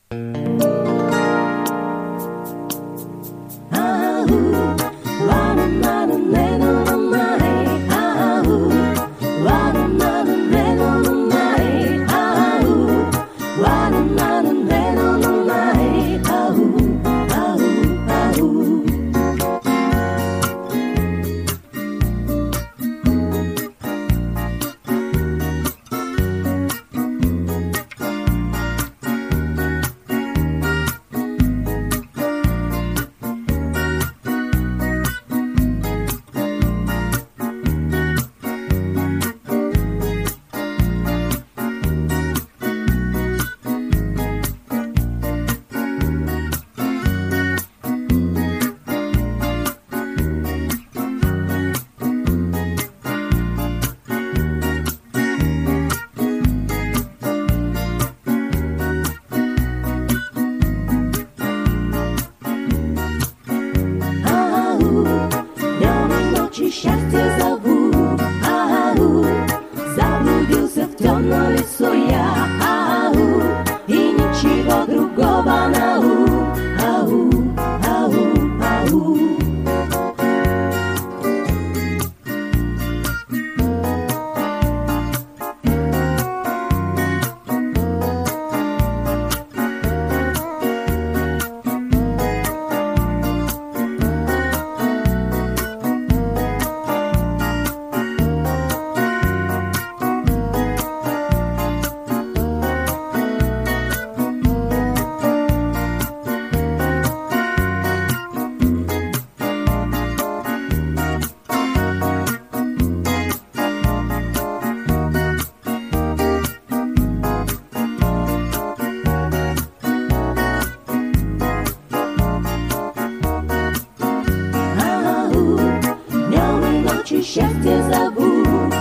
Счастье зову,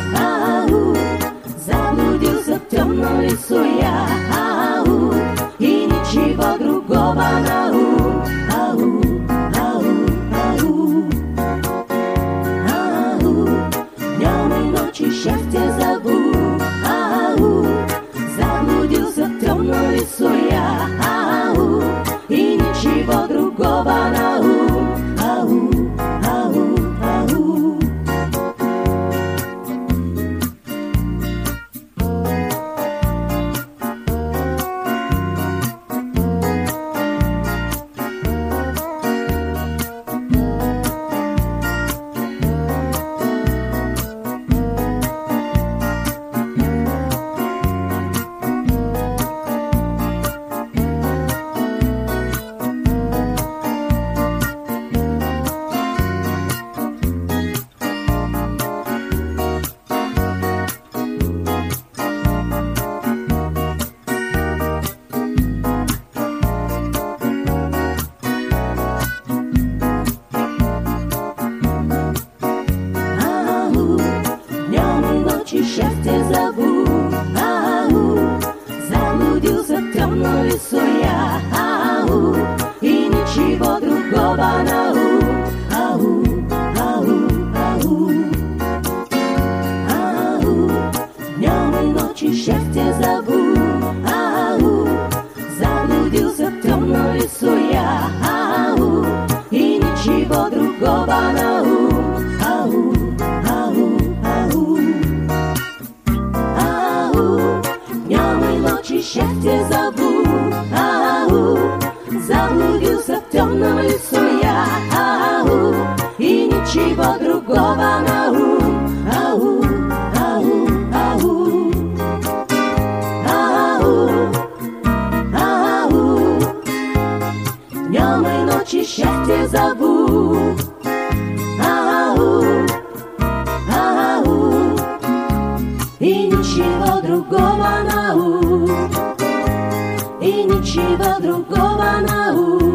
заблудился в темном лесу я, и ничего другого на ум, днем и ночью счастье зову, заблудился в темном лесу я, и ничего другого на ум. Счастье зову, заблудился в темном лесу я, и ничего другого на ум, днем и ночью счастье зову, заблудился в темном лесу я, и ничего другого на ум. Счастье зову, заблудился в темном лесу я, и ничего другого на ум, днем и ночью счастье зову, и ничего другого на ум. И ничего другого на ум.